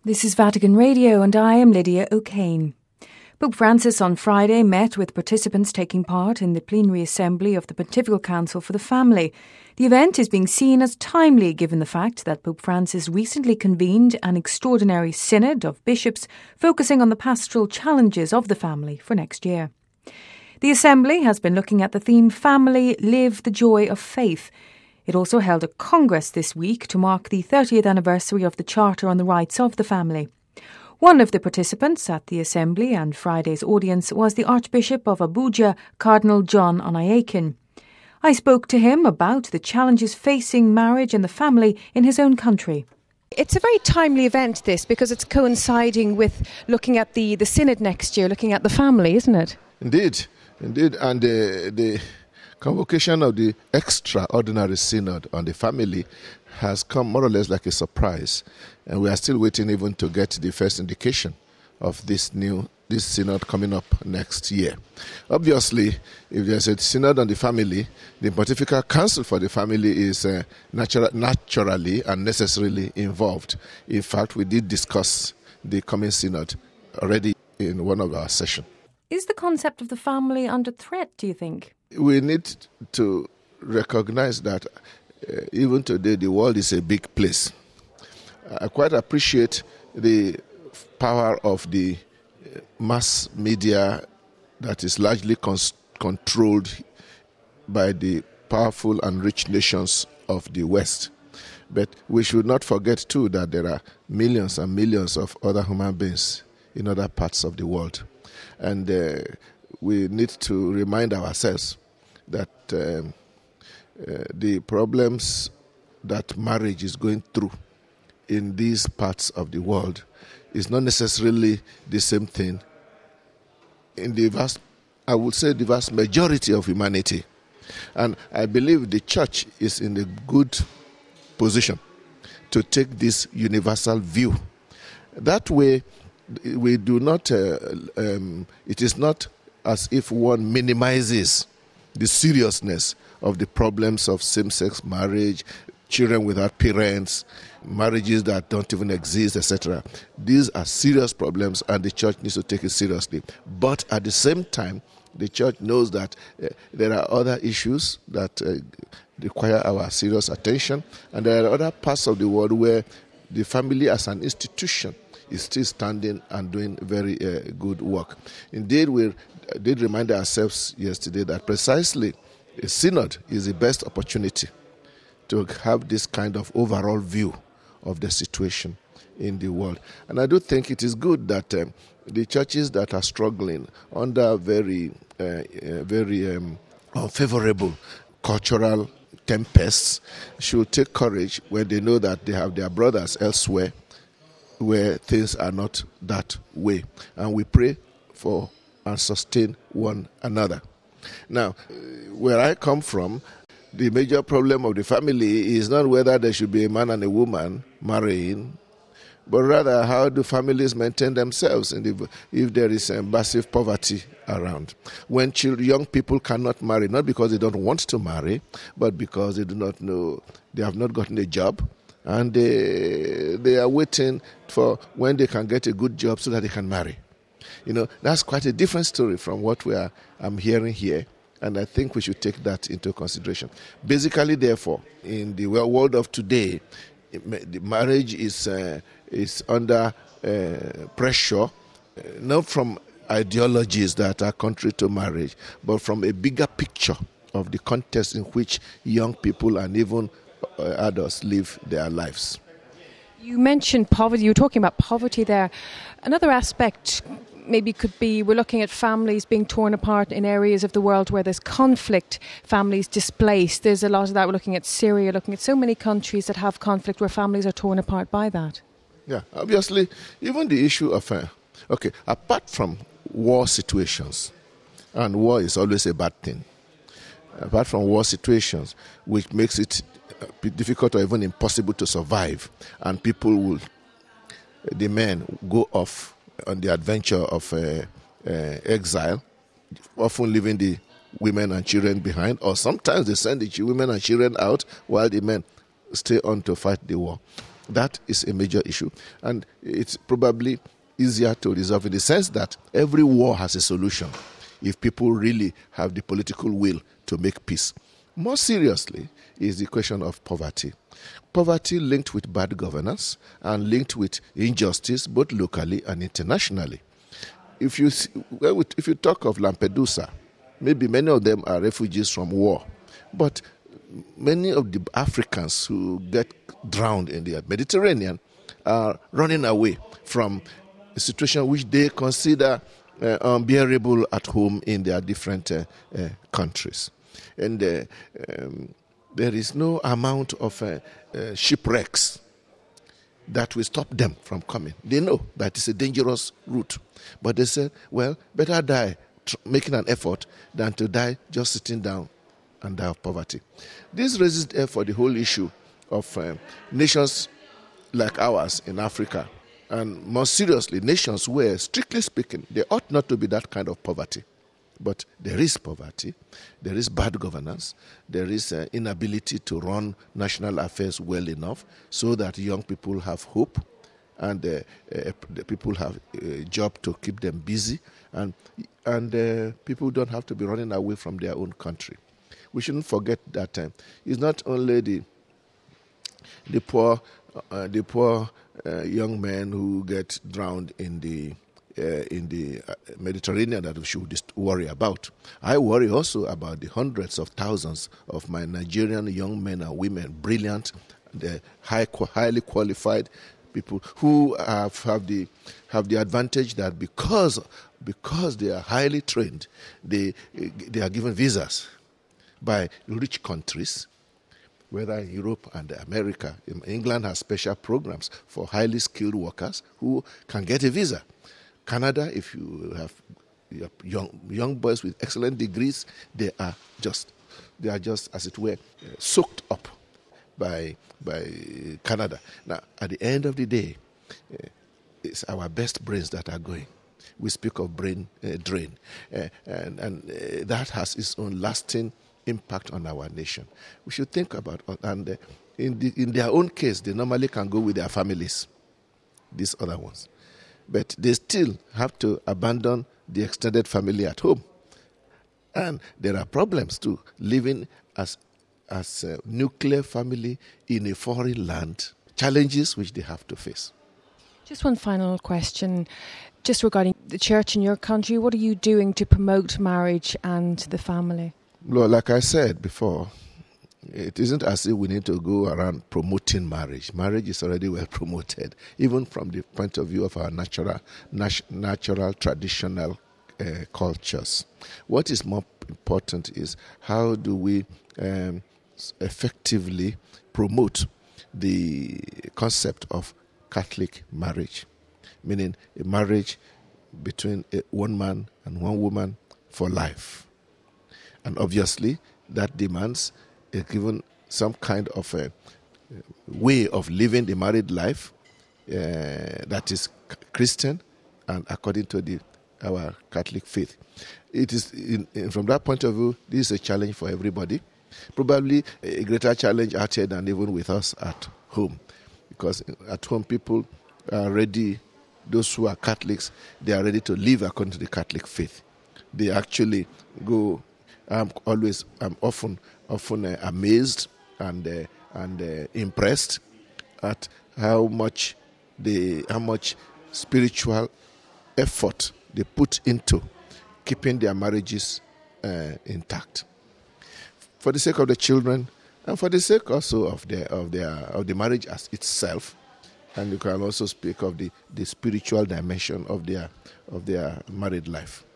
This is Vatican Radio and I am Lydia O'Kane. Pope Francis on Friday met with participants taking part in the plenary assembly of the Pontifical Council for the Family. The event is being seen as timely given the fact that Pope Francis recently convened an extraordinary synod of bishops focusing on the pastoral challenges of the family for next year. The assembly has been looking at the theme Family, Live the Joy of Faith. It also held a congress this week to mark the 30th anniversary of the Charter on the Rights of the Family. One of the participants at the assembly and Friday's audience was the Archbishop of Abuja, Cardinal John Onaiyekan. I spoke to him about the challenges facing marriage and the family in his own country. It's a very timely event, this, because it's coinciding with looking at the synod next year, looking at the family, isn't it? Indeed. And the convocation of the extraordinary synod on the family has come more or less like a surprise, and we are still waiting even to get the first indication of this synod coming up next year. Obviously, if there's a synod on the family, the Pontifical Council for the Family is naturally and necessarily involved. In fact, we did discuss the coming synod already in one of our sessions. Is the concept of the family under threat, do you think? We need to recognize that even today the world is a big place. I quite appreciate the power of the mass media that is largely controlled by the powerful and rich nations of the West. But we should not forget too that there are millions and millions of other human beings in other parts of the world. And we need to remind ourselves that the problems that marriage is going through in these parts of the world is not necessarily the same thing in the vast majority of humanity. And I believe the church is in a good position to take this universal view. That way, we do not, it is not as if one minimizes the seriousness of the problems of same-sex marriage, children without parents, marriages that don't even exist, etc. These are serious problems and the church needs to take it seriously. But at the same time, the church knows that there are other issues that require our serious attention, and there are other parts of the world where the family as an institution is still standing and doing very good work. Indeed, we did remind ourselves yesterday that precisely a synod is the best opportunity to have this kind of overall view of the situation in the world. And I do think it is good that the churches that are struggling under very unfavorable cultural tempests should take courage when they know that they have their brothers elsewhere where things are not that way. And we pray for and sustain one another. Now, where I come from, the major problem of the family is not whether there should be a man and a woman marrying, but rather how do families maintain themselves if there is massive poverty around. When young people cannot marry, not because they don't want to marry, but because they do not know, they have not gotten a job, and they are waiting for when they can get a good job so that they can marry. That's quite a different story from what I'm hearing here, and I think we should take that into consideration. Basically, therefore, in the world of today, the marriage is under pressure, not from ideologies that are contrary to marriage, but from a bigger picture of the context in which young people and even adults live their lives. You mentioned poverty. You were talking about poverty there. Another aspect maybe could be we're looking at families being torn apart in areas of the world where there's conflict, families displaced. There's a lot of that. We're looking at Syria, looking at so many countries that have conflict where families are torn apart by that. Yeah, obviously, even the issue of, apart from war situations, and war is always a bad thing, apart from war situations, which makes it difficult or even impossible to survive, and the men go off on the adventure of exile, often leaving the women and children behind, or sometimes they send the women and children out while the men stay on to fight the war. That is a major issue, and it's probably easier to resolve in the sense that every war has a solution if people really have the political will to make peace. More seriously is the question of poverty. Poverty linked with bad governance and linked with injustice both locally and internationally. If you talk of Lampedusa, maybe many of them are refugees from war, but many of the Africans who get drowned in the Mediterranean are running away from a situation which they consider unbearable at home in their different countries. And there is no amount of shipwrecks that will stop them from coming. They know that it's a dangerous route. But they say, well, better die making an effort than to die just sitting down and die of poverty. This raises therefore the whole issue of nations like ours in Africa, and more seriously, nations where, strictly speaking, there ought not to be that kind of poverty. But there is poverty, there is bad governance, there is inability to run national affairs well enough so that young people have hope and the people have a job to keep them busy, and people don't have to be running away from their own country. We shouldn't forget that it's not only the poor young men who get drowned in the Mediterranean that we should worry about. I worry also about the hundreds of thousands of my Nigerian young men and women, brilliant, highly qualified people who have the advantage that because they are highly trained, they are given visas by rich countries, whether in Europe and America. England has special programs for highly skilled workers who can get a visa. Canada, if you have young boys with excellent degrees, they are just as it were soaked up by Canada. Now, at the end of the day, it's our best brains that are going. We speak of brain drain, and that has its own lasting impact on our nation. We should think about, and in their own case, they normally can go with their families, these other ones. But they still have to abandon the extended family at home. And there are problems too, living as a nuclear family in a foreign land, challenges which they have to face. Just one final question, just regarding the church in your country. What are you doing to promote marriage and the family? Well, like I said before, it isn't as if we need to go around promoting marriage. Marriage is already well promoted, even from the point of view of our natural traditional cultures. What is more important is how do we effectively promote the concept of Catholic marriage, meaning a marriage between one man and one woman for life. And obviously, that demands given some kind of a way of living the married life that is Christian and according to our Catholic faith. It is, from that point of view, this is a challenge for everybody. Probably a greater challenge out here than even with us at home. Because at home, people are ready, those who are Catholics, they are ready to live according to the Catholic faith. They actually go. I'm often amazed and impressed at how much spiritual effort they put into keeping their marriages intact, for the sake of the children and for the sake also of the marriage as itself. And you can also speak of the spiritual dimension of their married life.